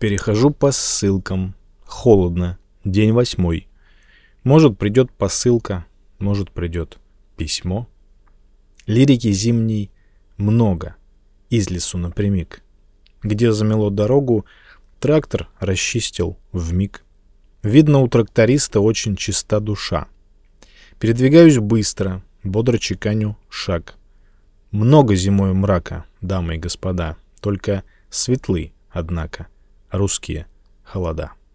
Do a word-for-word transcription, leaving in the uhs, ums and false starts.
Перехожу по ссылкам. Холодно. День восьмой. Может, придет посылка, может, придет письмо. Лирики зимней много. Из лесу напрямик. Где замело дорогу, трактор расчистил вмиг. Видно, у тракториста очень чиста душа. Передвигаюсь быстро, бодро чеканю шаг. Много зимой мрака, дамы и господа, только светлы, однако, русские холода.